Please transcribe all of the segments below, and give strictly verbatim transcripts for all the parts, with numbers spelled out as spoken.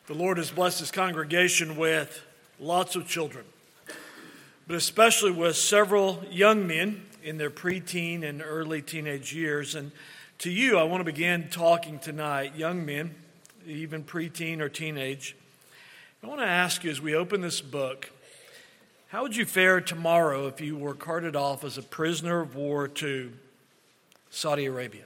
The Lord has blessed His congregation with lots of children, but especially with several young men in their preteen and early teenage years. And to you, I want to begin talking tonight, young men, even preteen or teenage. I want to ask you as we open this book, how would you fare tomorrow if you were carted off as a prisoner of war to Saudi Arabia,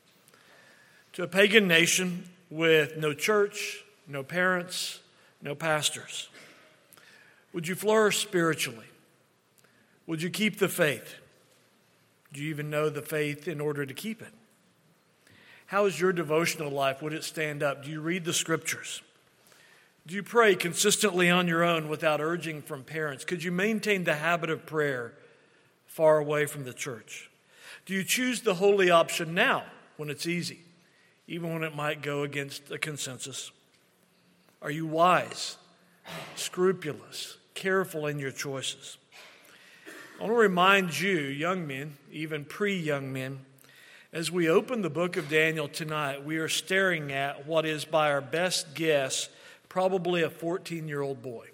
to a pagan nation with no church, no parents, no pastors? Would you flourish spiritually? Would you keep the faith? Do you even know the faith in order to keep it? How is your devotional life? Would it stand up? Do you read the scriptures? Do you pray consistently on your own without urging from parents? Could you maintain the habit of prayer far away from the church? Do you choose the holy option now when it's easy, even when it might go against a consensus? Are you wise, scrupulous, careful in your choices? I want to remind you, young men, even pre-young men, as we open the book of Daniel tonight, we are staring at what is, by our best guess, probably a fourteen-year-old boy.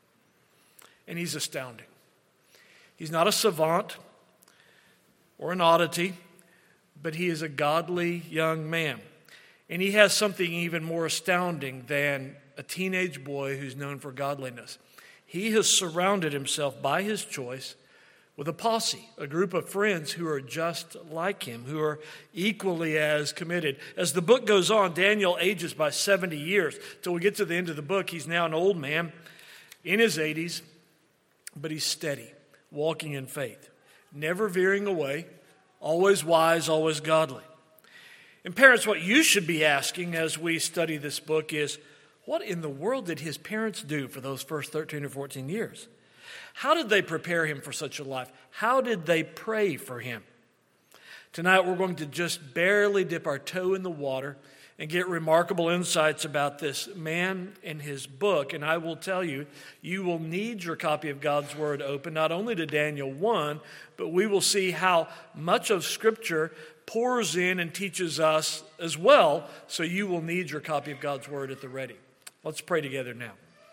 And he's astounding. He's not a savant or an oddity, but he is a godly young man. And he has something even more astounding than a teenage boy who's known for godliness. He has surrounded himself by his choice with a posse, a group of friends who are just like him, who are equally as committed. As the book goes on, Daniel ages by seventy years. Till we get to the end of the book, he's now an old man in his eighties, but he's steady, walking in faith, never veering away, always wise, always godly. And parents, what you should be asking as we study this book is, what in the world did his parents do for those first thirteen or fourteen years? How did they prepare him for such a life? How did they pray for him? Tonight we're going to just barely dip our toe in the water and get remarkable insights about this man and his book. And I will tell you, you will need your copy of God's Word open, not only to Daniel one, but we will see how much of Scripture pours in and teaches us as well. So you will need your copy of God's Word at the ready. Let's pray together now.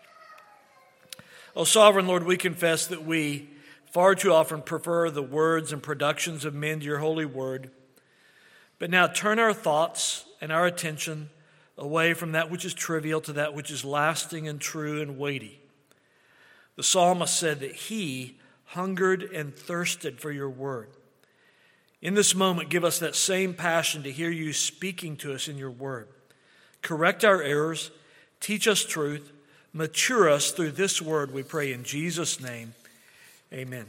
Oh, Sovereign Lord, we confess that we far too often prefer the words and productions of men to your holy word. But now turn our thoughts and our attention away from that which is trivial to that which is lasting and true and weighty. The psalmist said that he hungered and thirsted for your word. In this moment, give us that same passion to hear you speaking to us in your word. Correct our errors, teach us truth, mature us through this word, we pray in Jesus' name. Amen.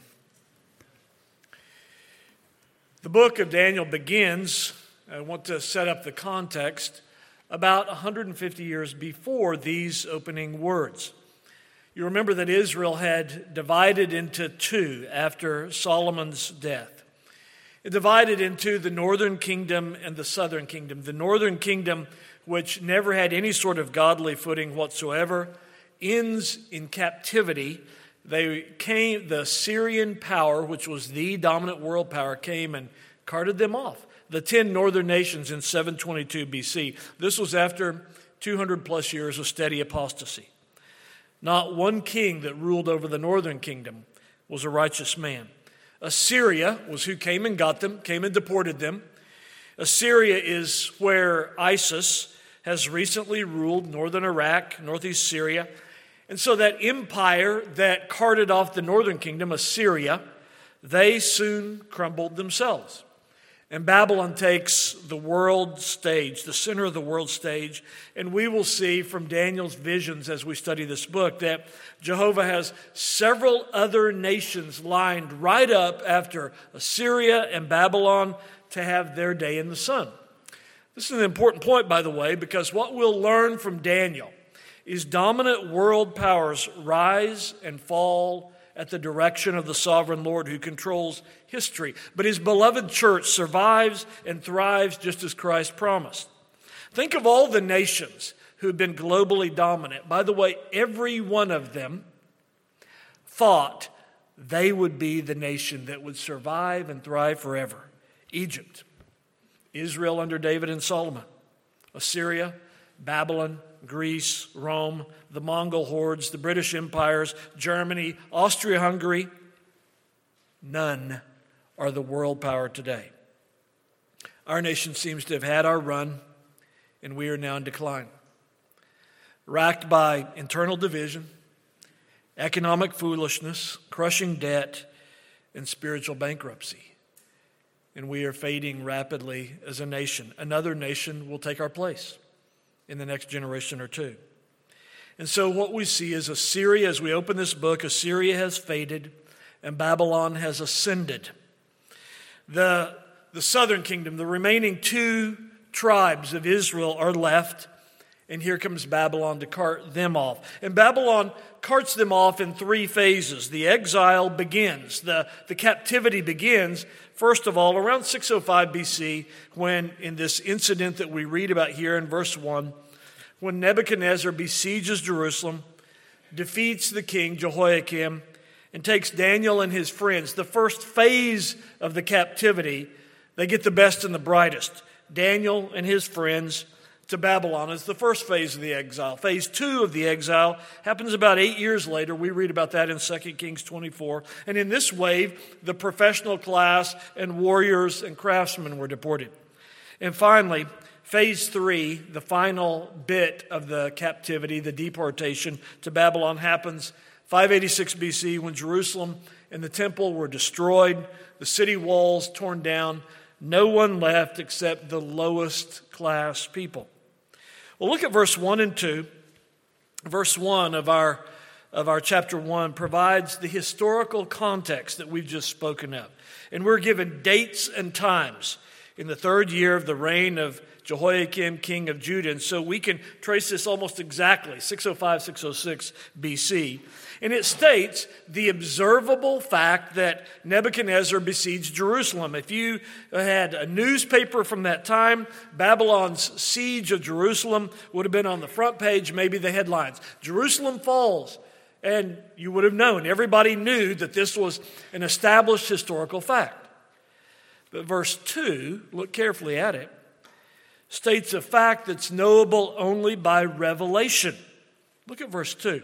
The book of Daniel begins, I want to set up the context, about one hundred fifty years before these opening words. You remember that Israel had divided into two after Solomon's death. It divided into the northern kingdom and the southern kingdom. The northern kingdom, which never had any sort of godly footing whatsoever, ends in captivity. They came, the Syrian power, which was the dominant world power, came and carted them off. The ten northern nations in seven twenty-two B C. This was after two hundred plus years of steady apostasy. Not one king that ruled over the northern kingdom was a righteous man. Assyria was who came and got them, came and deported them. Assyria is where ISIS has recently ruled northern Iraq, northeast Syria. And so that empire that carted off the northern kingdom, Assyria, they soon crumbled themselves. And Babylon takes the world stage, the center of the world stage. And we will see from Daniel's visions as we study this book that Jehovah has several other nations lined right up after Assyria and Babylon to have their day in the sun. This is an important point, by the way, because what we'll learn from Daniel is dominant world powers rise and fall at the direction of the sovereign Lord who controls history. But his beloved church survives and thrives just as Christ promised. Think of all the nations who have been globally dominant. By the way, every one of them thought they would be the nation that would survive and thrive forever. Egypt, Israel under David and Solomon, Assyria, Babylon, Greece, Rome, the Mongol hordes, the British empires, Germany, Austria-Hungary. None are the world power today. Our nation seems to have had our run, and we are now in decline. Racked by internal division, economic foolishness, crushing debt, and spiritual bankruptcy. And we are fading rapidly as a nation. Another nation will take our place in the next generation or two. And so what we see is Assyria, as we open this book, Assyria has faded and Babylon has ascended. The, the southern kingdom, the remaining two tribes of Israel are left, and here comes Babylon to cart them off. And Babylon carts them off in three phases. The exile begins, the, the captivity begins, first of all, around six oh five B C, when in this incident that we read about here in verse one, when Nebuchadnezzar besieges Jerusalem, defeats the king Jehoiakim, and takes Daniel and his friends. The first phase of the captivity, they get the best and the brightest. Daniel and his friends to Babylon is the first phase of the exile. Phase two of the exile happens about eight years later. We read about that in Second Kings twenty-four. And in this wave, the professional class and warriors and craftsmen were deported. And finally, phase three, the final bit of the captivity, the deportation to Babylon, happens five eighty-six B C when Jerusalem and the temple were destroyed, the city walls torn down, no one left except the lowest class people. Well, look at verse one and two. Verse one of our, of our chapter one provides the historical context that we've just spoken of. And we're given dates and times in the third year of the reign of Jehoiakim, king of Judah. And so we can trace this almost exactly, six oh five, six oh six B C. And it states the observable fact that Nebuchadnezzar besieged Jerusalem. If you had a newspaper from that time, Babylon's siege of Jerusalem would have been on the front page, maybe the headlines. Jerusalem falls. And you would have known. Everybody knew that this was an established historical fact. But verse two, look carefully at it, states a fact that's knowable only by revelation. Look at verse two.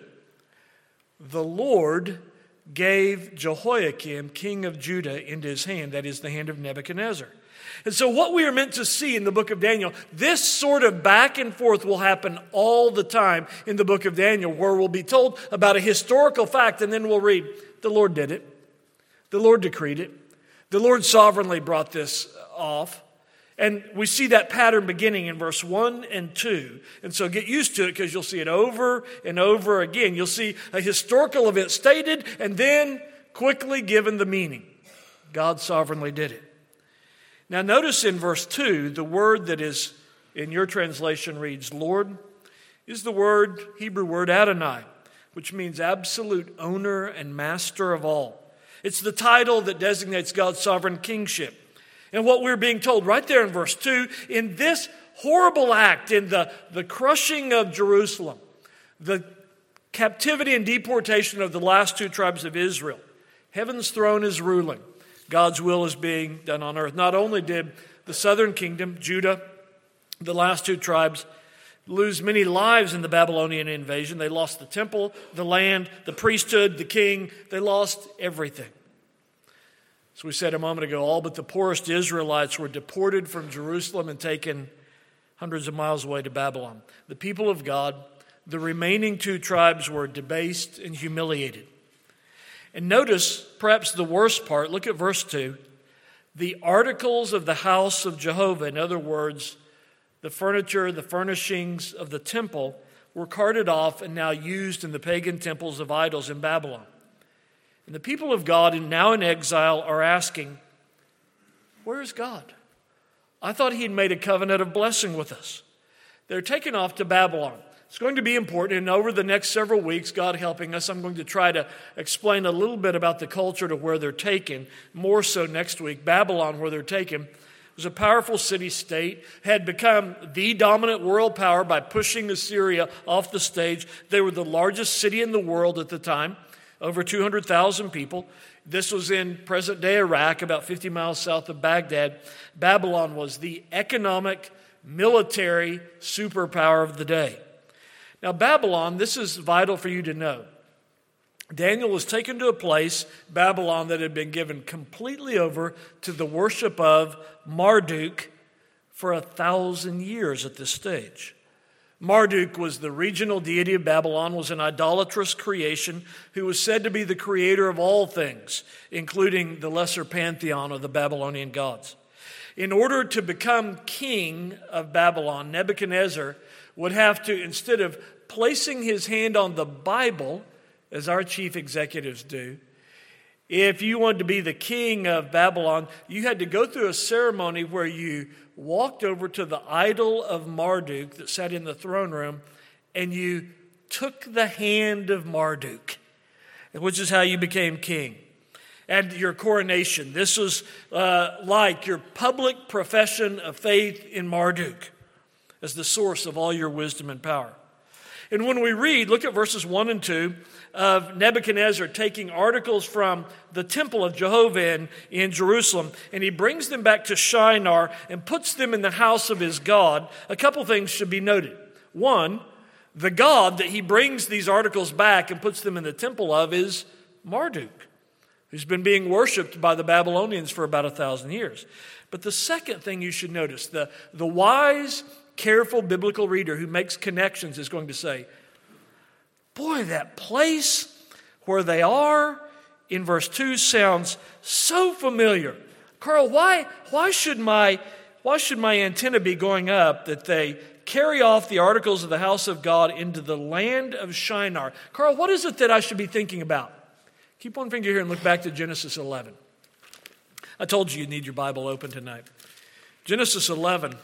The Lord gave Jehoiakim, king of Judah, into his hand, that is the hand of Nebuchadnezzar. And so what we are meant to see in the book of Daniel, this sort of back and forth will happen all the time in the book of Daniel, where we'll be told about a historical fact, and then we'll read, the Lord did it. The Lord decreed it. The Lord sovereignly brought this off. And we see that pattern beginning in verse one and two. And so get used to it because you'll see it over and over again. You'll see a historical event stated and then quickly given the meaning. God sovereignly did it. Now notice in verse two, the word that is in your translation reads Lord is the word, Hebrew word Adonai, which means absolute owner and master of all. It's the title that designates God's sovereign kingship. And what we're being told right there in verse two, in this horrible act, in the, the crushing of Jerusalem, the captivity and deportation of the last two tribes of Israel, heaven's throne is ruling. God's will is being done on earth. Not only did the southern kingdom, Judah, the last two tribes, lose many lives in the Babylonian invasion. They lost the temple, the land, the priesthood, the king. They lost everything. As we said a moment ago, all but the poorest Israelites were deported from Jerusalem and taken hundreds of miles away to Babylon. The people of God, the remaining two tribes, were debased and humiliated. And notice, perhaps the worst part, look at verse two. The articles of the house of Jehovah, in other words, the furniture, the furnishings of the temple, were carted off and now used in the pagan temples of idols in Babylon. And the people of God, now in exile, are asking, where is God? I thought he had made a covenant of blessing with us. They're taken off to Babylon. It's going to be important, and over the next several weeks, God helping us, I'm going to try to explain a little bit about the culture to where they're taken. More so next week. Babylon, where they're taken, was a powerful city-state, had become the dominant world power by pushing Assyria off the stage. They were the largest city in the world at the time. Over two hundred thousand people. This was in present-day Iraq, about fifty miles south of Baghdad. Babylon was the economic military superpower of the day. Now, Babylon, this is vital for you to know. Daniel was taken to a place, Babylon, that had been given completely over to the worship of Marduk for a thousand years at this stage. Marduk was the regional deity of Babylon, was an idolatrous creation who was said to be the creator of all things, including the lesser pantheon of the Babylonian gods. In order to become king of Babylon, Nebuchadnezzar would have to, instead of placing his hand on the Bible, as our chief executives do, if you wanted to be the king of Babylon, you had to go through a ceremony where you walked over to the idol of Marduk that sat in the throne room, and you took the hand of Marduk, which is how you became king. And your coronation. This was uh, like your public profession of faith in Marduk as the source of all your wisdom and power. And when we read, look at verses one and two of Nebuchadnezzar taking articles from the temple of Jehovah in, in Jerusalem, and he brings them back to Shinar and puts them in the house of his God. A couple things should be noted. One, the God that he brings these articles back and puts them in the temple of is Marduk, who's been being worshipped by the Babylonians for about a thousand years. But the second thing you should notice, the, the wise, careful biblical reader who makes connections is going to say, boy, that place where they are in verse two sounds so familiar. Carl, why, why should my, why should my antenna be going up that they carry off the articles of the house of God into the land of Shinar? Carl, what is it that I should be thinking about? Keep one finger here and look back to Genesis eleven. I told you you'd need your Bible open tonight. Genesis eleven.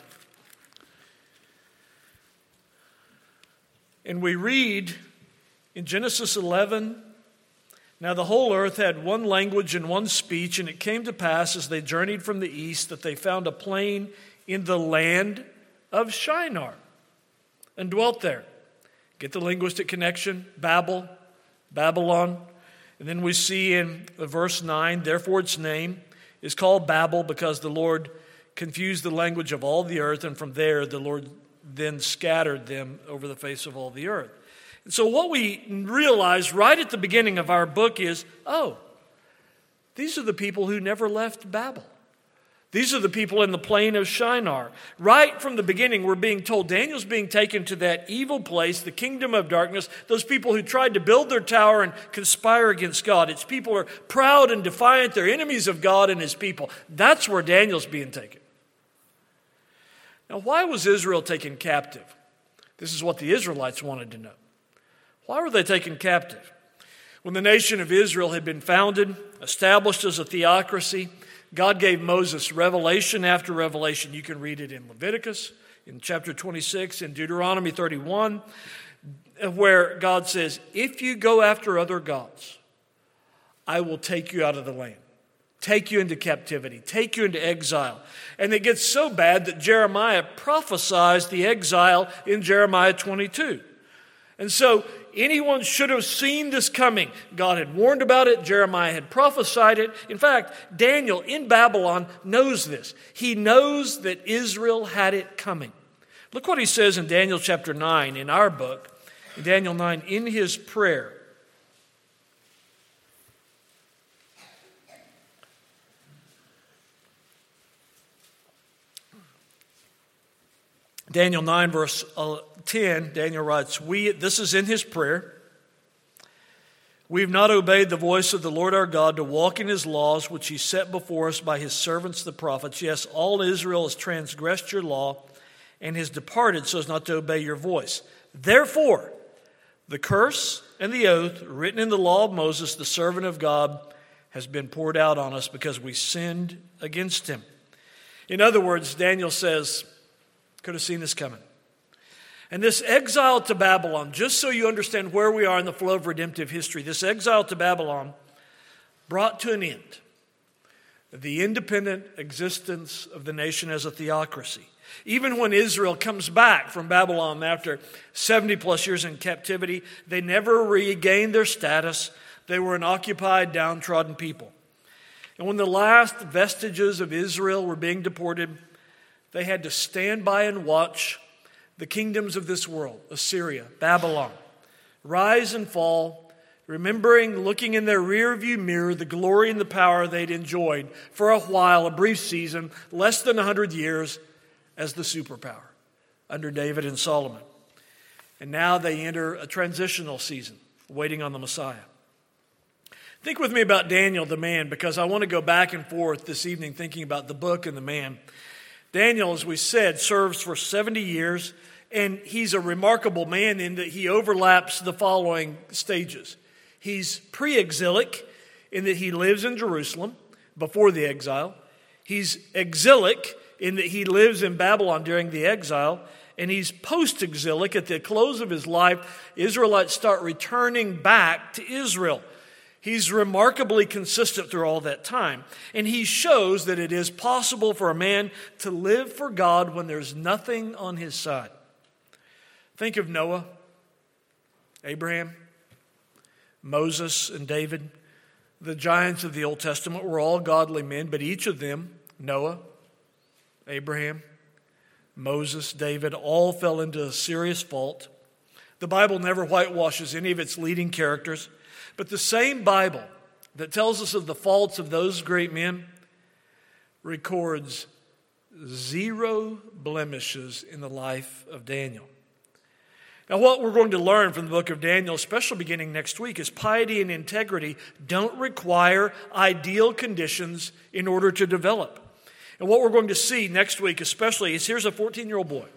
And we read in Genesis eleven, now the whole earth had one language and one speech, and it came to pass as they journeyed from the east that they found a plain in the land of Shinar and dwelt there. Get the linguistic connection, Babel, Babylon. And then we see in verse nine, therefore its name is called Babel because the Lord confused the language of all the earth, and from there the Lord then scattered them over the face of all the earth. And so what we realize right at the beginning of our book is, oh, these are the people who never left Babel. These are the people in the plain of Shinar. Right from the beginning, we're being told Daniel's being taken to that evil place, the kingdom of darkness, those people who tried to build their tower and conspire against God. Its people are proud and defiant. They're enemies of God and his people. That's where Daniel's being taken. Now, why was Israel taken captive? This is what the Israelites wanted to know. Why were they taken captive? When the nation of Israel had been founded, established as a theocracy, God gave Moses revelation after revelation. You can read it in Leviticus, in chapter twenty-six, in Deuteronomy thirty-one, where God says, if you go after other gods, I will take you out of the land, take you into captivity, take you into exile. And it gets so bad that Jeremiah prophesies the exile in Jeremiah twenty-two. And so anyone should have seen this coming. God had warned about it. Jeremiah had prophesied it. In fact, Daniel in Babylon knows this. He knows that Israel had it coming. Look what he says in Daniel chapter nine in our book. In Daniel nine, in his prayer. Daniel nine, verse ten, Daniel writes, "We this is in his prayer. We have not obeyed the voice of the Lord our God to walk in his laws, which he set before us by his servants the prophets. Yes, all Israel has transgressed your law and has departed so as not to obey your voice. Therefore, the curse and the oath written in the law of Moses, the servant of God, has been poured out on us because we sinned against him." In other words, Daniel says, could have seen this coming. And this exile to Babylon, just so you understand where we are in the flow of redemptive history, this exile to Babylon brought to an end the independent existence of the nation as a theocracy. Even when Israel comes back from Babylon after seventy plus years in captivity, they never regained their status. They were an occupied, downtrodden people. And when the last vestiges of Israel were being deported, they had to stand by and watch the kingdoms of this world, Assyria, Babylon, rise and fall, remembering, looking in their rearview mirror, the glory and the power they'd enjoyed for a while, a brief season, less than one hundred years, as the superpower under David and Solomon. And now they enter a transitional season, waiting on the Messiah. Think with me about Daniel the man, because I want to go back and forth this evening thinking about the book and the man. Daniel, as we said, serves for seventy years, and he's a remarkable man in that he overlaps the following stages. He's pre-exilic in that he lives in Jerusalem before the exile. He's exilic in that he lives in Babylon during the exile. And he's post-exilic. At the close of his life, Israelites start returning back to Israel. He's remarkably consistent through all that time. And he shows that it is possible for a man to live for God when there's nothing on his side. Think of Noah, Abraham, Moses, and David. The giants of the Old Testament were all godly men, but each of them, Noah, Abraham, Moses, David, all fell into a serious fault. The Bible never whitewashes any of its leading characters, but the same Bible that tells us of the faults of those great men records zero blemishes in the life of Daniel. Now, what we're going to learn from the book of Daniel, especially beginning next week, is piety and integrity don't require ideal conditions in order to develop. And what we're going to see next week especially is here's a fourteen-year-old boy,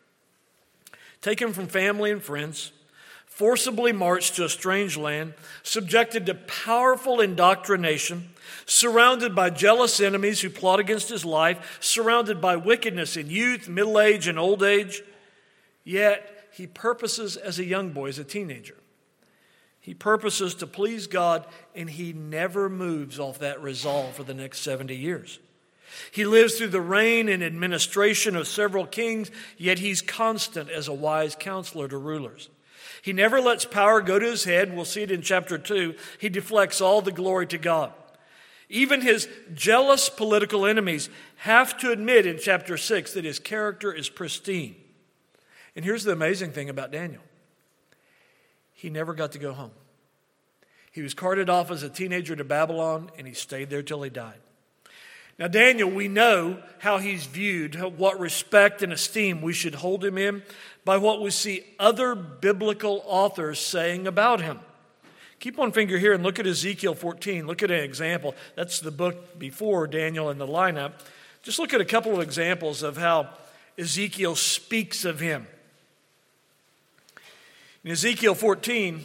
taken from family and friends, forcibly marched to a strange land, subjected to powerful indoctrination, surrounded by jealous enemies who plot against his life, surrounded by wickedness in youth, middle age, and old age. Yet he purposes as a young boy, as a teenager. He purposes to please God, and he never moves off that resolve for the next seventy years. He lives through the reign and administration of several kings, yet he's constant as a wise counselor to rulers. He never lets power go to his head. We'll see it in chapter two. He deflects all the glory to God. Even his jealous political enemies have to admit in chapter six that his character is pristine. And here's the amazing thing about Daniel. He never got to go home. He was carted off as a teenager to Babylon, and he stayed there till he died. Now, Daniel, we know how he's viewed, what respect and esteem we should hold him in by what we see other biblical authors saying about him. Keep one finger here and look at Ezekiel fourteen. Look at an example. That's the book before Daniel in the lineup. Just look at a couple of examples of how Ezekiel speaks of him. In Ezekiel fourteen,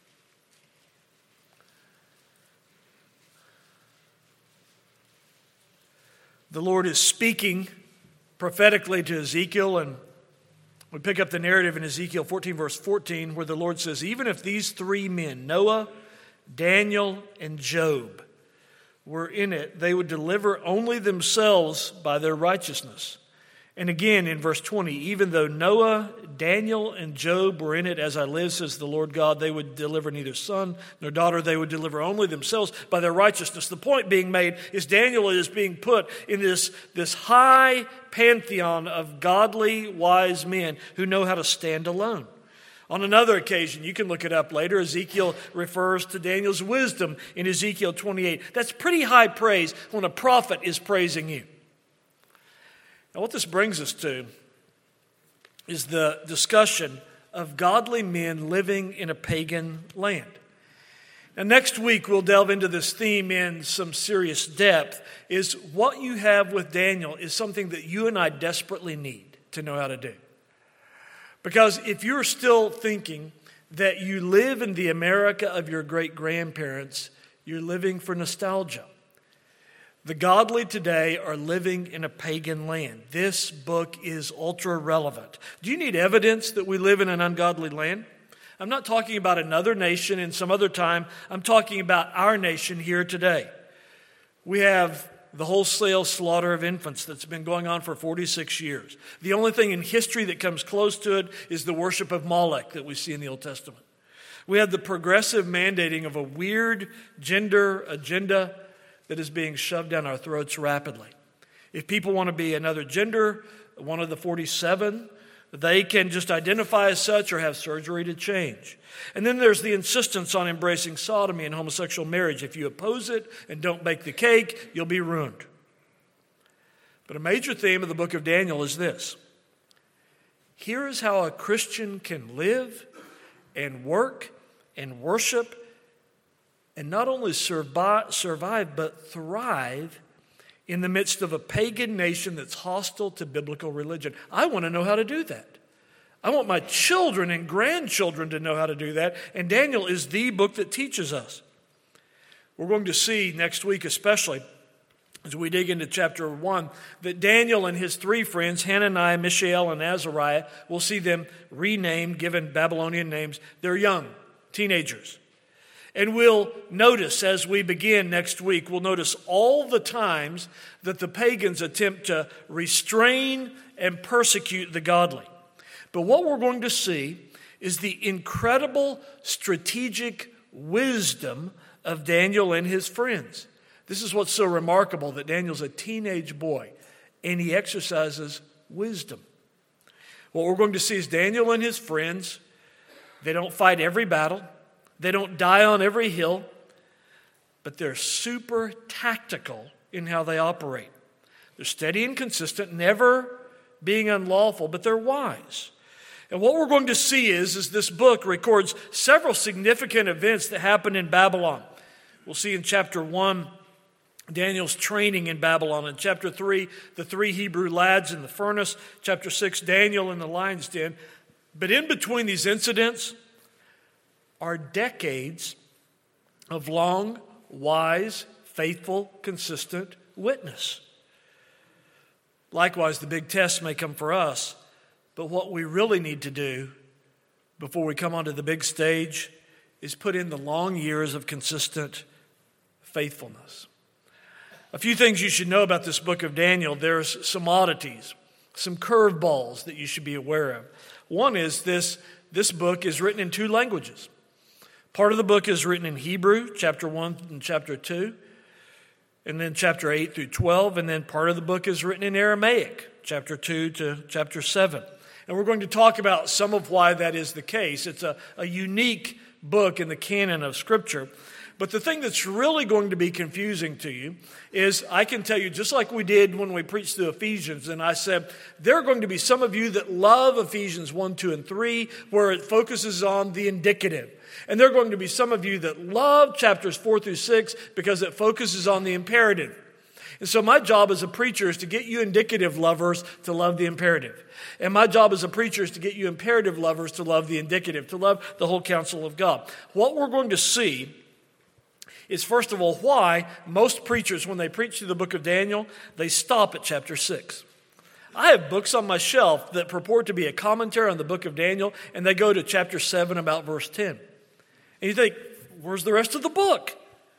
the Lord is speaking prophetically to Ezekiel, and we pick up the narrative in Ezekiel fourteen, verse fourteen, where the Lord says, even if these three men, Noah, Daniel, and Job, were in it, they would deliver only themselves by their righteousness. And again in verse twenty, even though Noah, Daniel, and Job were in it, as I live, says the Lord God, they would deliver neither son nor daughter. They would deliver only themselves by their righteousness. The point being made is Daniel is being put in this, this high pantheon of godly, wise men who know how to stand alone. On another occasion, you can look it up later, Ezekiel refers to Daniel's wisdom in Ezekiel twenty-eight. That's pretty high praise when a prophet is praising you. Now, what this brings us to is the discussion of godly men living in a pagan land. Now, next week, we'll delve into this theme in some serious depth. Is what you have with Daniel is something that you and I desperately need to know how to do. Because if you're still thinking that you live in the America of your great-grandparents, you're living for nostalgia. The godly today are living in a pagan land. This book is ultra relevant. Do you need evidence that we live in an ungodly land? I'm not talking about another nation in some other time. I'm talking about our nation here today. We have the wholesale slaughter of infants that's been going on for forty-six years. The only thing in history that comes close to it is the worship of Molech that we see in the Old Testament. We have the progressive mandating of a weird gender agenda that is being shoved down our throats rapidly. If people want to be another gender, one of the forty-seven, they can just identify as such or have surgery to change. And then there's the insistence on embracing sodomy and homosexual marriage. If you oppose it and don't bake the cake, you'll be ruined. But a major theme of the book of Daniel is this. Here is how a Christian can live and work and worship and not only survive, but thrive in the midst of a pagan nation that's hostile to biblical religion. I want to know how to do that. I want my children and grandchildren to know how to do that. And Daniel is the book that teaches us. We're going to see next week especially, as we dig into chapter one, that Daniel and his three friends, Hananiah, Mishael, and Azariah, we'll see them renamed, given Babylonian names. They're young, teenagers. And we'll notice as we begin next week, we'll notice all the times that the pagans attempt to restrain and persecute the godly. But what we're going to see is the incredible strategic wisdom of Daniel and his friends. This is what's so remarkable, that Daniel's a teenage boy, and he exercises wisdom. What we're going to see is Daniel and his friends, they don't fight every battle. They don't die on every hill, but they're super tactical in how they operate. They're steady and consistent, never being unlawful, but they're wise. And what we're going to see is, is this book records several significant events that happened in Babylon. We'll see in chapter one, Daniel's training in Babylon. In chapter three, the three Hebrew lads in the furnace. Chapter six, Daniel in the lion's den. But in between these incidents are decades of long, wise, faithful, consistent witness. Likewise, the big tests may come for us, but what we really need to do before we come onto the big stage is put in the long years of consistent faithfulness. A few things you should know about this book of Daniel. There's some oddities, some curveballs that you should be aware of. One is this, this book is written in two languages. Part of the book is written in Hebrew, chapter one and chapter two, and then chapter eight through twelve, and then part of the book is written in Aramaic, chapter two to chapter seven. And we're going to talk about some of why that is the case. It's a, a unique book in the canon of Scripture. But the thing that's really going to be confusing to you is, I can tell you, just like we did when we preached through Ephesians, and I said, there are going to be some of you that love Ephesians one, two, and three, where it focuses on the indicative. And there are going to be some of you that love chapters four through six because it focuses on the imperative. And so my job as a preacher is to get you indicative lovers to love the imperative. And my job as a preacher is to get you imperative lovers to love the indicative, to love the whole counsel of God. What we're going to see is, first of all, why most preachers, when they preach through the book of Daniel, they stop at chapter six. I have books on my shelf that purport to be a commentary on the book of Daniel, and they go to chapter seven, about verse ten. And you think, where's the rest of the book?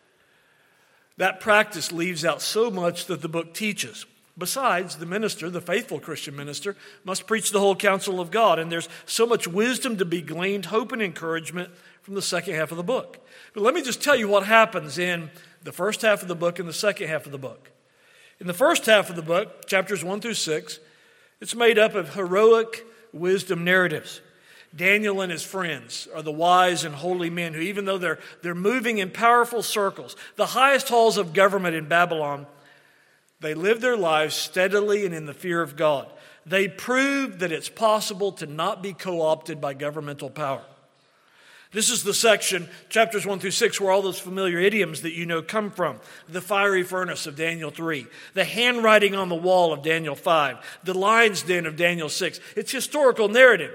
That practice leaves out so much that the book teaches. Besides, the minister, the faithful Christian minister, must preach the whole counsel of God. And there's so much wisdom to be gleaned, hope and encouragement from the second half of the book. But let me just tell you what happens in the first half of the book and the second half of the book. In the first half of the book, chapters one through six, it's made up of heroic wisdom narratives. Daniel and his friends are the wise and holy men who, even though they're, they're moving in powerful circles, the highest halls of government in Babylon, they live their lives steadily and in the fear of God. They prove that it's possible to not be co-opted by governmental power. This is the section, chapters one through six, where all those familiar idioms that you know come from. The fiery furnace of Daniel three, the handwriting on the wall of Daniel five, the lion's den of Daniel six. It's historical narrative.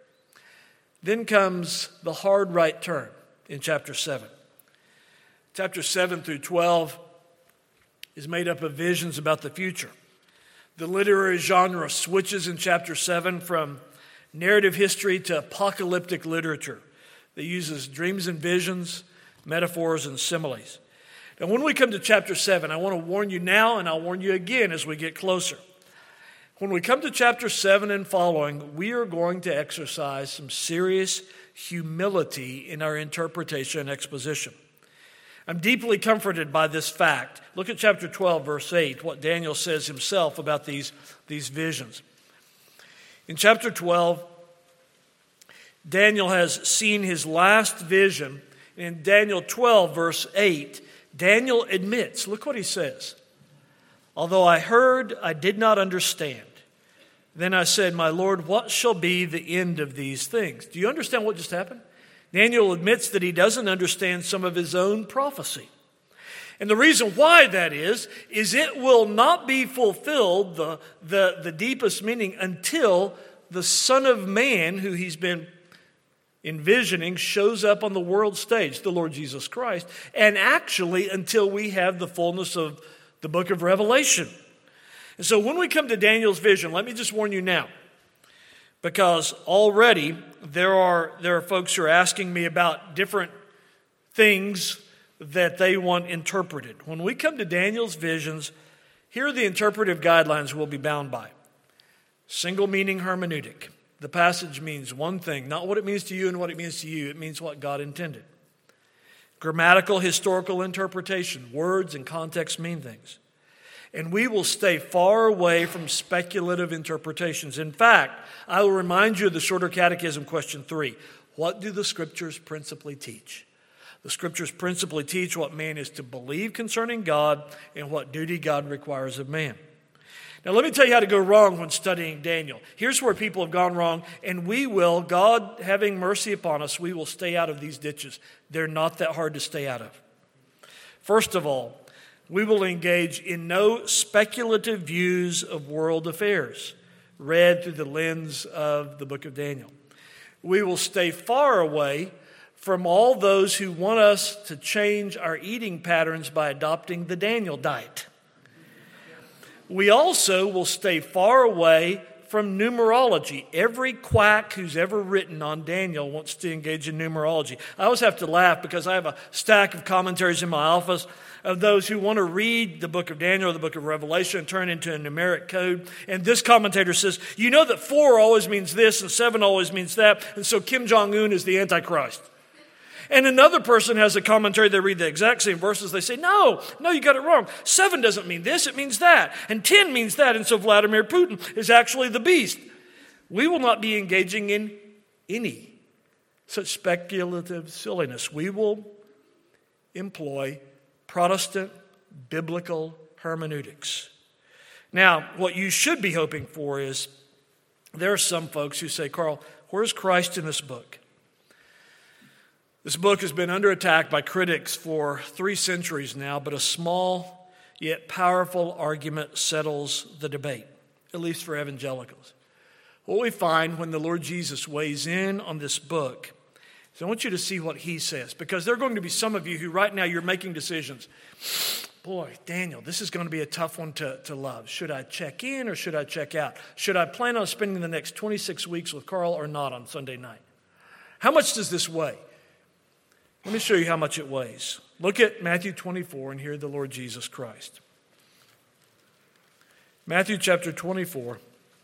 Then comes the hard right turn in chapter seven. Chapter seven through twelve is made up of visions about the future. The literary genre switches in chapter seven from narrative history to apocalyptic literature that uses dreams and visions, metaphors and similes. Now, when we come to chapter seven, I want to warn you now, and I'll warn you again as we get closer. When we come to chapter seven and following, we are going to exercise some serious humility in our interpretation and exposition. I'm deeply comforted by this fact. Look at chapter twelve, verse eight, what Daniel says himself about these, these visions. In chapter twelve, Daniel has seen his last vision. In Daniel twelve, verse eight, Daniel admits, look what he says. Although I heard, I did not understand. Then I said, my Lord, what shall be the end of these things? Do you understand what just happened? Daniel admits that he doesn't understand some of his own prophecy. And the reason why that is, is it will not be fulfilled, the, the, the deepest meaning, until the Son of Man, who he's been envisioning, shows up on the world stage, the Lord Jesus Christ, and actually until we have the fullness of the book of Revelation. And so when we come to Daniel's vision, let me just warn you now, because already there are there are folks who are asking me about different things that they want interpreted. When we come to Daniel's visions, here are the interpretive guidelines we'll be bound by. Single meaning hermeneutic. The passage means one thing, not what it means to you and what it means to you. It means what God intended. Grammatical, historical interpretation. Words and context mean things. And we will stay far away from speculative interpretations. In fact, I will remind you of the Shorter Catechism, question three. What do the Scriptures principally teach? The Scriptures principally teach what man is to believe concerning God and what duty God requires of man. Now, let me tell you how to go wrong when studying Daniel. Here's where people have gone wrong, and we will, God having mercy upon us, we will stay out of these ditches. They're not that hard to stay out of. First of all, we will engage in no speculative views of world affairs, read through the lens of the book of Daniel. We will stay far away from all those who want us to change our eating patterns by adopting the Daniel diet. We also will stay far away from numerology. Every quack who's ever written on Daniel wants to engage in numerology. I always have to laugh because I have a stack of commentaries in my office of those who want to read the book of Daniel or the book of Revelation and turn into a numeric code. And this commentator says, you know that four always means this and seven always means that, and so Kim Jong-un is the Antichrist. And another person has a commentary, they read the exact same verses, they say, no, no, you got it wrong. Seven doesn't mean this, it means that. And ten means that, and so Vladimir Putin is actually the beast. We will not be engaging in any such speculative silliness. We will employ Protestant biblical hermeneutics. Now, what you should be hoping for is, there are some folks who say, Carl, where's Christ in this book? This book has been under attack by critics for three centuries now, but a small yet powerful argument settles the debate, at least for evangelicals. What we find when the Lord Jesus weighs in on this book is I want you to see what he says, because there are going to be some of you who right now you're making decisions. Boy, Daniel, this is going to be a tough one to, to love. Should I check in or should I check out? Should I plan on spending the next twenty-six weeks with Carl or not on Sunday night? How much does this weigh? Let me show you how much it weighs. Look at Matthew twenty-four and hear the Lord Jesus Christ. Matthew chapter twenty-four.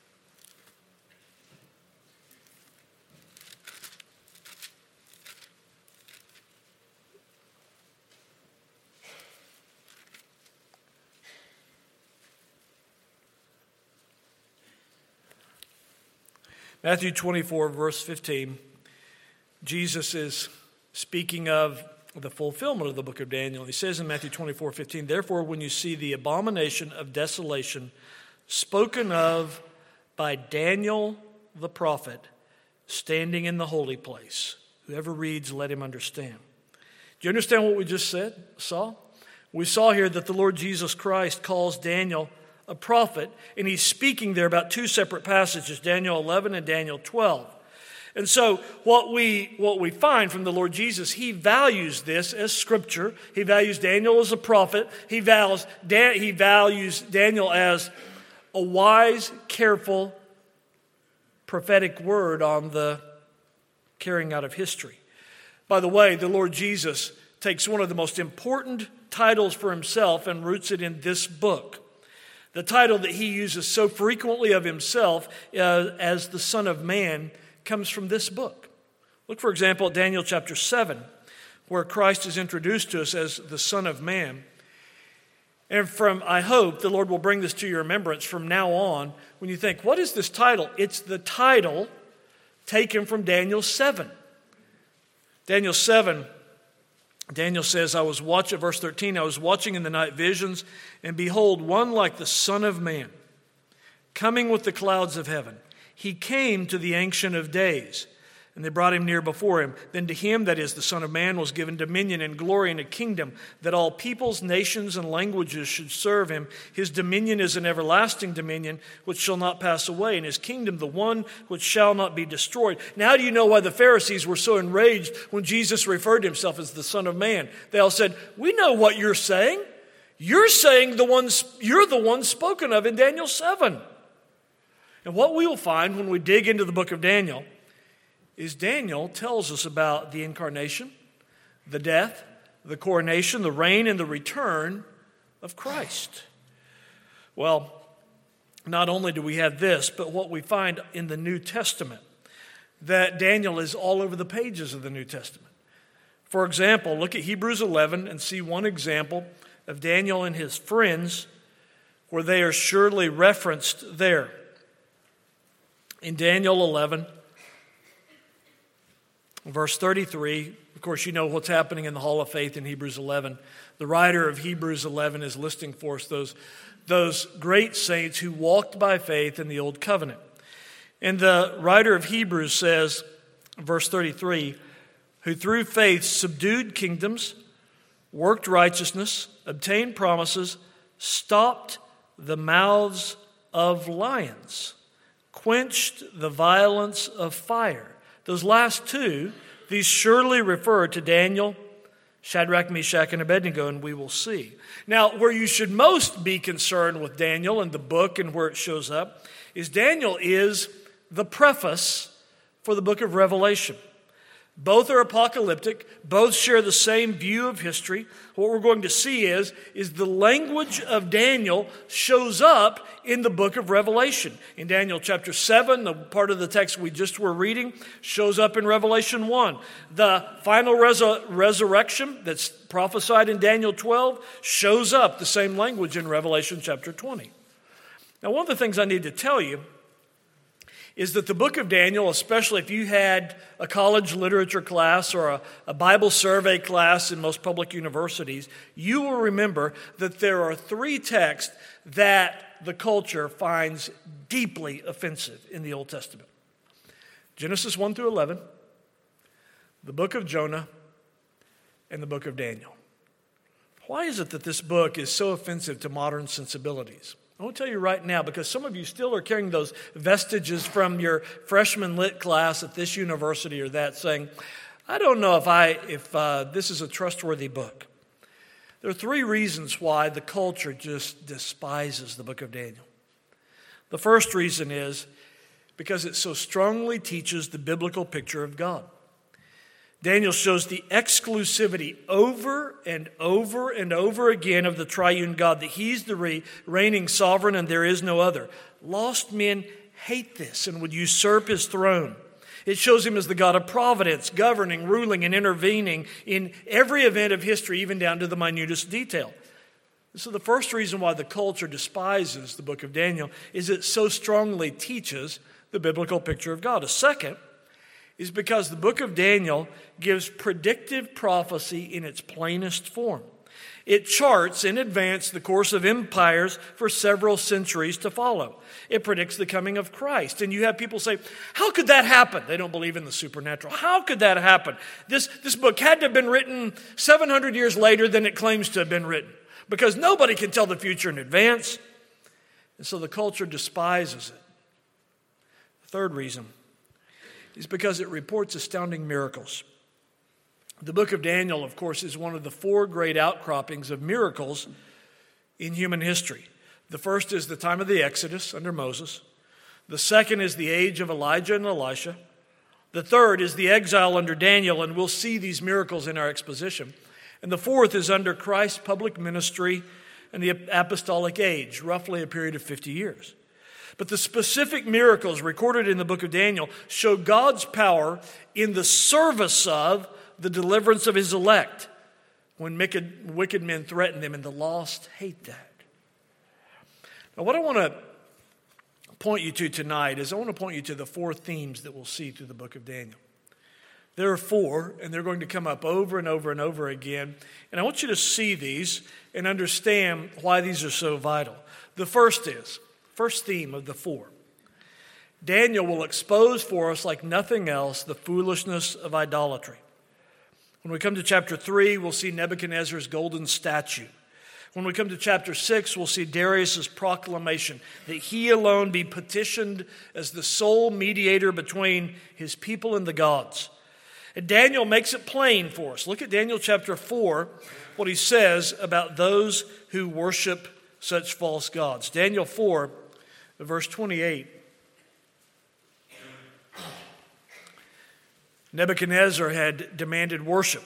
Matthew twenty-four, verse fifteen. Jesus is speaking of the fulfillment of the book of Daniel. He says in Matthew twenty-four, fifteen, therefore, when you see the abomination of desolation spoken of by Daniel the prophet standing in the holy place, whoever reads, let him understand. Do you understand what we just said, saw? We saw here that the Lord Jesus Christ calls Daniel a prophet, and he's speaking there about two separate passages, Daniel eleven and Daniel twelve. And so what we what we find from the Lord Jesus, he values this as scripture. He values Daniel as a prophet. He values, he values Daniel as a wise, careful, prophetic word on the carrying out of history. By the way, the Lord Jesus takes one of the most important titles for himself and roots it in this book. The title that he uses so frequently of himself uh, as the Son of Man comes from this book. Look, for example, at Daniel chapter seven, where Christ is introduced to us as the Son of Man. And from, I hope, the Lord will bring this to your remembrance from now on. When you think, what is this title? It's the title taken from Daniel seven. Daniel seven, Daniel says, I was watching, verse thirteen, I was watching in the night visions, and behold, one like the Son of Man, coming with the clouds of heaven. He came to the Ancient of Days, and they brought him near before him. Then to him, that is the Son of Man, was given dominion and glory and a kingdom, that all peoples, nations, and languages should serve him. His dominion is an everlasting dominion, which shall not pass away, and his kingdom the one which shall not be destroyed. Now do you know why the Pharisees were so enraged when Jesus referred to himself as the Son of Man? They all said, we know what you're saying. You're saying the ones, you're the one spoken of in Daniel seven. And what we will find when we dig into the book of Daniel is Daniel tells us about the incarnation, the death, the coronation, the reign, and the return of Christ. Well, not only do we have this, but what we find in the New Testament, that Daniel is all over the pages of the New Testament. For example, look at Hebrews eleven and see one example of Daniel and his friends where they are surely referenced there. In Daniel eleven, verse thirty-three, of course, you know what's happening in the Hall of Faith in Hebrews eleven. The writer of Hebrews eleven is listing for us those, those great saints who walked by faith in the Old Covenant. And the writer of Hebrews says, verse thirty-three, who through faith subdued kingdoms, worked righteousness, obtained promises, stopped the mouths of lions, quenched the violence of fire. Those last two, these surely refer to Daniel, Shadrach, Meshach, and Abednego, and we will see. Now, where you should most be concerned with Daniel and the book and where it shows up is Daniel is the preface for the book of Revelation. Both are apocalyptic. Both share the same view of history. What we're going to see is, is the language of Daniel shows up in the book of Revelation. In Daniel chapter seven, the part of the text we just were reading shows up in Revelation one. The final resur- resurrection that's prophesied in Daniel twelve shows up the same language in Revelation chapter twenty. Now, one of the things I need to tell you is that the book of Daniel, especially if you had a college literature class or a, a Bible survey class in most public universities, you will remember that there are three texts that the culture finds deeply offensive in the Old Testament. Genesis one through eleven, the book of Jonah, and the book of Daniel. Why is it that this book is so offensive to modern sensibilities? I want to tell you right now, because some of you still are carrying those vestiges from your freshman lit class at this university or that, saying, I don't know if I if uh, this is a trustworthy book. There are three reasons why the culture just despises the book of Daniel. The first reason is because it so strongly teaches the biblical picture of God. Daniel shows the exclusivity over and over and over again of the triune God, that he's the re- reigning sovereign and there is no other. Lost men hate this and would usurp his throne. It shows him as the God of providence, governing, ruling, and intervening in every event of history, even down to the minutest detail. So the first reason why the culture despises the book of Daniel is it so strongly teaches the biblical picture of God. A second is because the book of Daniel gives predictive prophecy in its plainest form. It charts in advance the course of empires for several centuries to follow. It predicts the coming of Christ. And you have people say, how could that happen? They don't believe in the supernatural. How could that happen? This, this book had to have been written seven hundred years later than it claims to have been written, because nobody can tell the future in advance. And so the culture despises it. The third reason is because it reports astounding miracles. The book of Daniel, of course, is one of the four great outcroppings of miracles in human history. The first is the time of the Exodus under Moses. The second is the age of Elijah and Elisha. The third is the exile under Daniel, and we'll see these miracles in our exposition. And the fourth is under Christ's public ministry and the apostolic age, roughly a period of fifty years. But the specific miracles recorded in the book of Daniel show God's power in the service of the deliverance of his elect when wicked, wicked men threaten them, and the lost hate that. Now, what I want to point you to tonight is I want to point you to the four themes that we'll see through the book of Daniel. There are four, and they're going to come up over and over and over again. And I want you to see these and understand why these are so vital. The first is, first theme of the four, Daniel will expose for us like nothing else the foolishness of idolatry. When we come to chapter three, we'll see Nebuchadnezzar's golden statue. When we come to chapter six, we'll see Darius's proclamation that he alone be petitioned as the sole mediator between his people and the gods. And Daniel makes it plain for us. Look at Daniel chapter four, what he says about those who worship such false gods. Daniel four, verse twenty-eight. Nebuchadnezzar had demanded worship.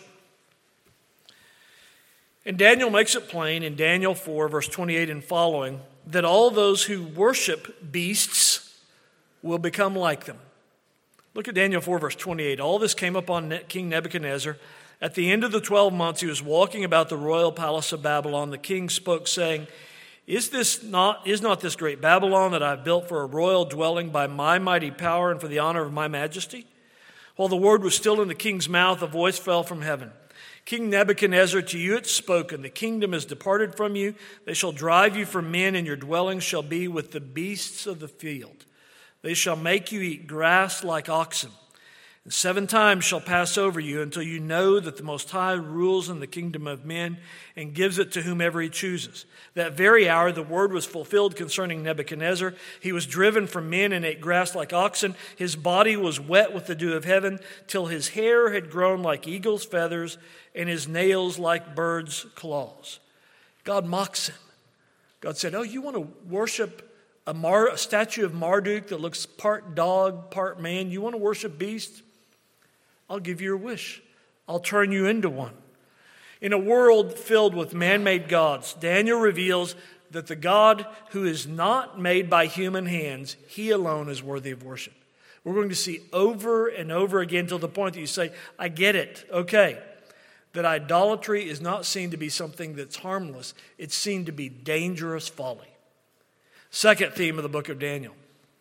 And Daniel makes it plain in Daniel four, verse twenty-eight and following, that all those who worship beasts will become like them. Look at Daniel four, verse twenty-eight. All this came upon King Nebuchadnezzar. At the end of the twelve months, he was walking about the royal palace of Babylon. The king spoke, saying, Is this not, is not this great Babylon that I have built for a royal dwelling by my mighty power and for the honor of my majesty? While the word was still in the king's mouth, a voice fell from heaven. King Nebuchadnezzar, to you it's spoken, the kingdom is departed from you. They shall drive you from men, and your dwellings shall be with the beasts of the field. They shall make you eat grass like oxen. And seven times shall pass over you until you know that the Most High rules in the kingdom of men and gives it to whomever he chooses. That very hour the word was fulfilled concerning Nebuchadnezzar. He was driven from men and ate grass like oxen. His body was wet with the dew of heaven till his hair had grown like eagle's feathers and his nails like birds' claws. God mocks him. God said, oh, you want to worship a, Mar- a statue of Marduk that looks part dog, part man? You want to worship beasts? I'll give you your wish. I'll turn you into one. In a world filled with man-made gods, Daniel reveals that the God who is not made by human hands, he alone is worthy of worship. We're going to see over and over again till the point that you say, I get it, okay. That idolatry is not seen to be something that's harmless. It's seen to be dangerous folly. Second theme of the book of Daniel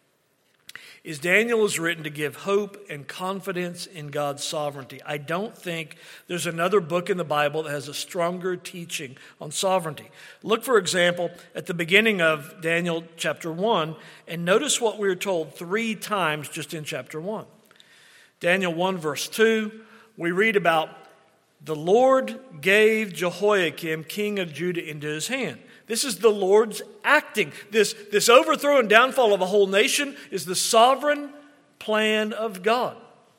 is Daniel is written to give hope and confidence in God's sovereignty. I don't think there's another book in the Bible that has a stronger teaching on sovereignty. Look, for example, at the beginning of Daniel chapter one, and notice what we're told three times just in chapter one. Daniel one, verse two, we read about the Lord gave Jehoiakim, king of Judah, into his hand. This is the Lord's acting. This, this overthrow and downfall of a whole nation is the sovereign plan of God.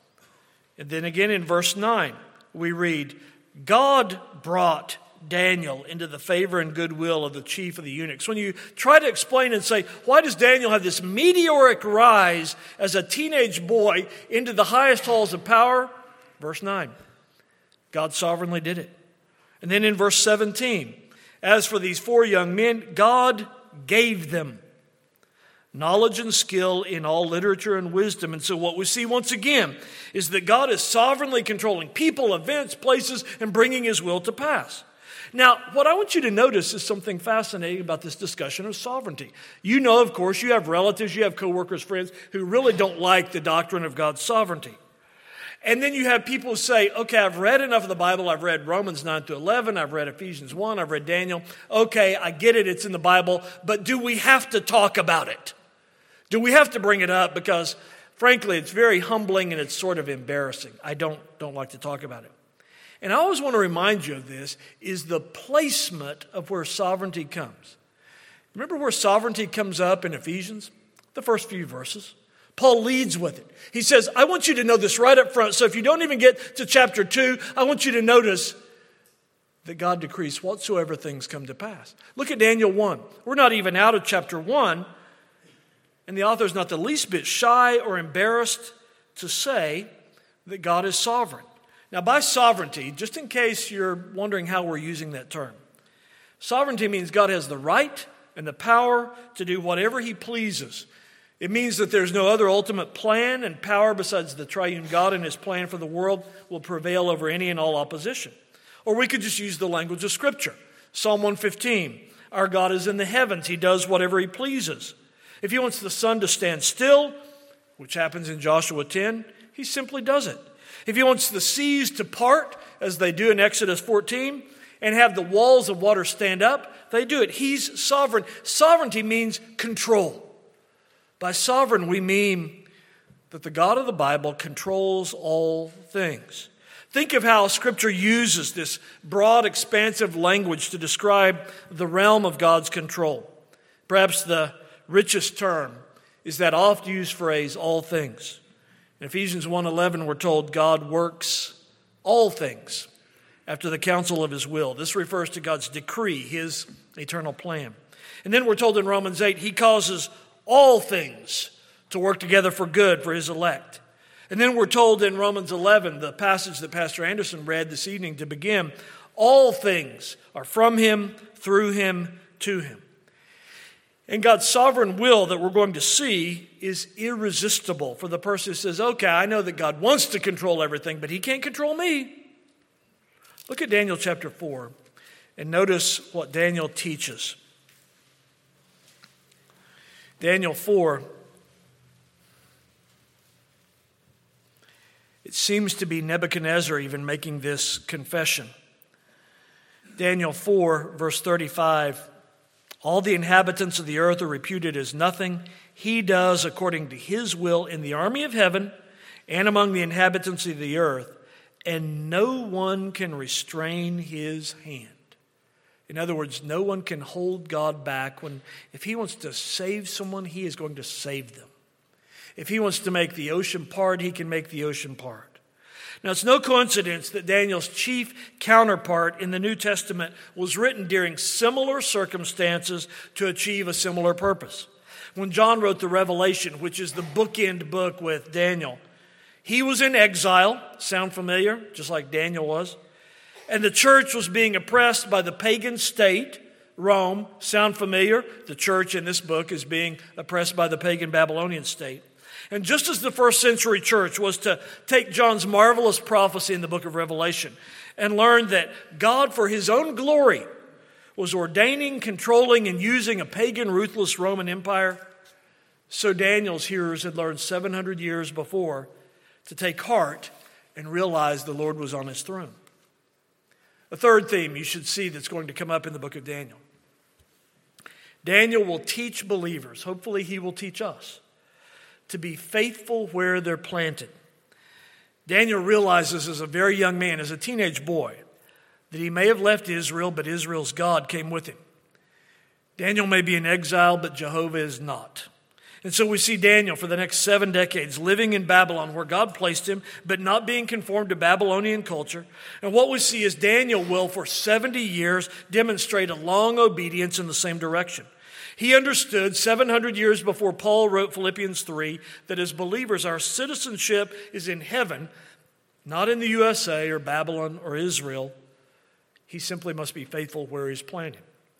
And then again in verse nine, we read, God brought Daniel into the favor and goodwill of the chief of the eunuchs. When you try to explain and say, why does Daniel have this meteoric rise as a teenage boy into the highest halls of power? Verse nine, God sovereignly did it. And then in verse seventeen, as for these four young men, God gave them knowledge and skill in all literature and wisdom. And so what we see once again is that God is sovereignly controlling people, events, places, and bringing his will to pass. Now, what I want you to notice is something fascinating about this discussion of sovereignty. You know, of course, you have relatives, you have coworkers, friends who really don't like the doctrine of God's sovereignty. And then you have people who say, okay, I've read enough of the Bible. I've read Romans nine to eleven. I've read Ephesians one. I've read Daniel. Okay, I get it. It's in the Bible. But do we have to talk about it? Do we have to bring it up? Because, frankly, it's very humbling and it's sort of embarrassing. I don't, don't like to talk about it. And I always want to remind you of this, is the placement of where sovereignty comes. Remember where sovereignty comes up in Ephesians? The first few verses. Paul leads with it. He says, I want you to know this right up front. So if you don't even get to chapter two, I want you to notice that God decrees whatsoever things come to pass. Look at Daniel one. We're not even out of chapter one. And the author is not the least bit shy or embarrassed to say that God is sovereign. Now, by sovereignty, just in case you're wondering how we're using that term, sovereignty means God has the right and the power to do whatever he pleases. It means that there's no other ultimate plan and power besides the triune God, and his plan for the world will prevail over any and all opposition. Or we could just use the language of Scripture. Psalm one fifteen, our God is in the heavens. He does whatever he pleases. If he wants the sun to stand still, which happens in Joshua ten, he simply does it. If he wants the seas to part, as they do in Exodus fourteen, and have the walls of water stand up, they do it. He's sovereign. Sovereignty means control. By sovereign, we mean that the God of the Bible controls all things. Think of how Scripture uses this broad, expansive language to describe the realm of God's control. Perhaps the richest term is that oft-used phrase, all things. In Ephesians one eleven, we're told God works all things after the counsel of his will. This refers to God's decree, his eternal plan. And then we're told in Romans eight, he causes all things to work together for good for his elect. And then we're told in Romans eleven, the passage that Pastor Anderson read this evening to begin, all things are from him, through him, to him. And God's sovereign will that we're going to see is irresistible for the person who says, okay, I know that God wants to control everything, but he can't control me. Look at Daniel chapter four and notice what Daniel teaches. Daniel four, it seems to be Nebuchadnezzar even making this confession. Daniel four, verse thirty-five, all the inhabitants of the earth are reputed as nothing. He does according to his will in the army of heaven and among the inhabitants of the earth, and no one can restrain his hand. In other words, no one can hold God back. When, if he wants to save someone, he is going to save them. If he wants to make the ocean part, he can make the ocean part. Now, it's no coincidence that Daniel's chief counterpart in the New Testament was written during similar circumstances to achieve a similar purpose. When John wrote the Revelation, which is the bookend book with Daniel, he was in exile. Sound familiar? Just like Daniel was. And the church was being oppressed by the pagan state, Rome. Sound familiar? The church in this book is being oppressed by the pagan Babylonian state. And just as the first century church was to take John's marvelous prophecy in the book of Revelation and learn that God, for his own glory, was ordaining, controlling, and using a pagan, ruthless Roman Empire, so Daniel's hearers had learned seven hundred years before to take heart and realize the Lord was on his throne. A third theme you should see that's going to come up in the book of Daniel. Daniel will teach believers, hopefully he will teach us, to be faithful where they're planted. Daniel realizes as a very young man, as a teenage boy, that he may have left Israel, but Israel's God came with him. Daniel may be in exile, but Jehovah is not. And so we see Daniel for the next seven decades living in Babylon where God placed him, but not being conformed to Babylonian culture. And what we see is Daniel will for seventy years demonstrate a long obedience in the same direction. He understood seven hundred years before Paul wrote Philippians three that as believers our citizenship is in heaven, not in the U S A or Babylon or Israel. He simply must be faithful where he's planted.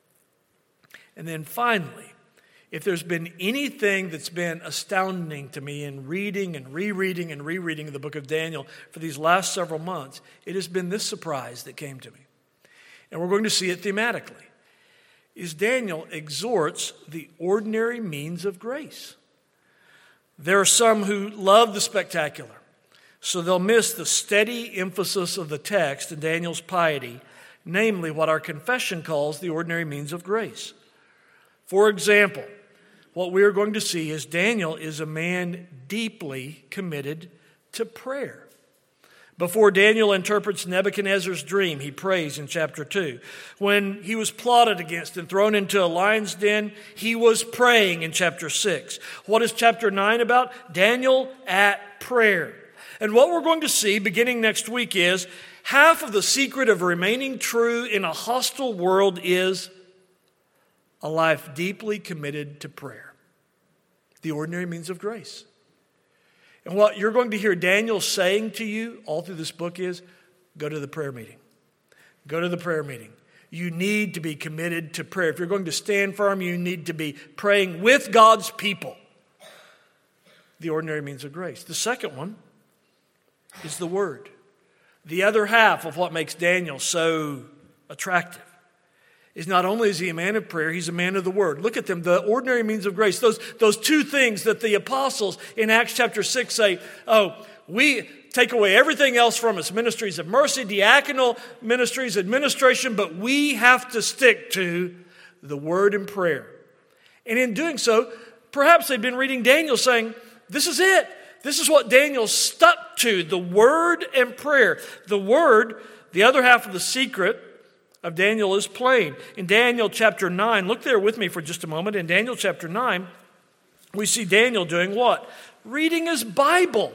And then finally, if there's been anything that's been astounding to me in reading and rereading and rereading the book of Daniel for these last several months, it has been this surprise that came to me. And we're going to see it thematically. Is Daniel exhorts the ordinary means of grace. There are some who love the spectacular, so they'll miss the steady emphasis of the text in Daniel's piety, namely what our confession calls the ordinary means of grace. For example, what we are going to see is Daniel is a man deeply committed to prayer. Before Daniel interprets Nebuchadnezzar's dream, he prays in chapter two. When he was plotted against and thrown into a lion's den, he was praying in chapter six. What is chapter nine about? Daniel at prayer. And what we're going to see beginning next week is half of the secret of remaining true in a hostile world is a life deeply committed to prayer. The ordinary means of grace. And what you're going to hear Daniel saying to you all through this book is, go to the prayer meeting. Go to the prayer meeting. You need to be committed to prayer. If you're going to stand firm, you need to be praying with God's people. the ordinary means of grace. The second one is the Word. The other half of what makes Daniel so attractive is not only is he a man of prayer, he's a man of the Word. Look at them, the ordinary means of grace. Those, those two things that the apostles in Acts chapter six say, oh, we take away everything else from us, ministries of mercy, diaconal ministries, administration, but we have to stick to the Word and prayer. And in doing so, perhaps they'd been reading Daniel saying, this is it. This is what Daniel stuck to, the Word and prayer. The Word, the other half of the secret of Daniel is plain. In Daniel chapter nine, look there with me for just a moment. In Daniel chapter nine, we see Daniel doing what? Reading his Bible.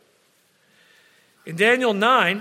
In Daniel nine,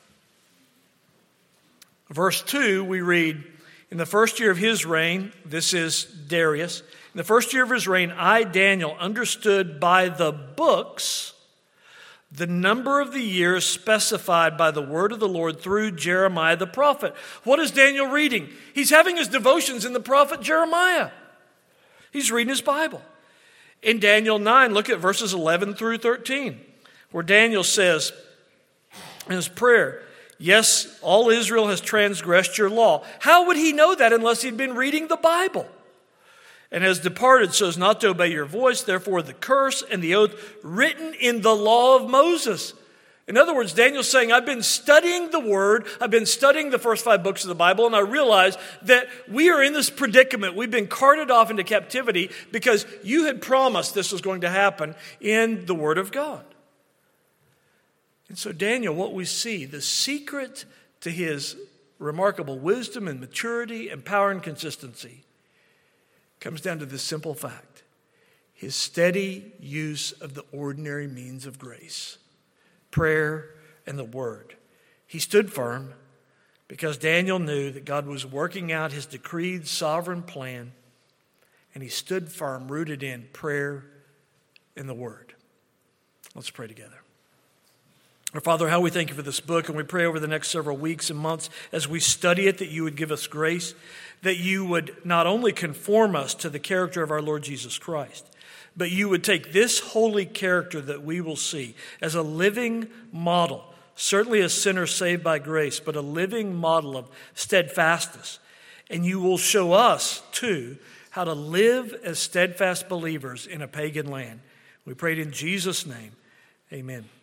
verse two, we read, in the first year of his reign, this is Darius, in the first year of his reign, I, Daniel, understood by the books the number of the years specified by the word of the Lord through Jeremiah the prophet. What is Daniel reading? He's having his devotions in the prophet Jeremiah. He's reading his Bible. In Daniel nine, look at verses eleven through thirteen, where Daniel says in his prayer, yes, all Israel has transgressed your law. How would he know that unless he'd been reading the Bible? And has departed so as not to obey your voice, therefore the curse and the oath written in the law of Moses. In other words, Daniel's saying, I've been studying the Word, I've been studying the first five books of the Bible, and I realize that we are in this predicament. We've been carted off into captivity because you had promised this was going to happen in the Word of God. And so Daniel, what we see, the secret to his remarkable wisdom and maturity and power and consistency comes down to this simple fact: his steady use of the ordinary means of grace, prayer and the Word. He stood firm because Daniel knew that God was working out his decreed sovereign plan, and he stood firm, rooted in prayer and the Word. Let's pray together. Our Father, how we thank you for this book, and we pray over the next several weeks and months as we study it that you would give us grace, that you would not only conform us to the character of our Lord Jesus Christ, but you would take this holy character that we will see as a living model, certainly a sinner saved by grace, but a living model of steadfastness. And you will show us, too, how to live as steadfast believers in a pagan land. We pray it in Jesus' name. Amen.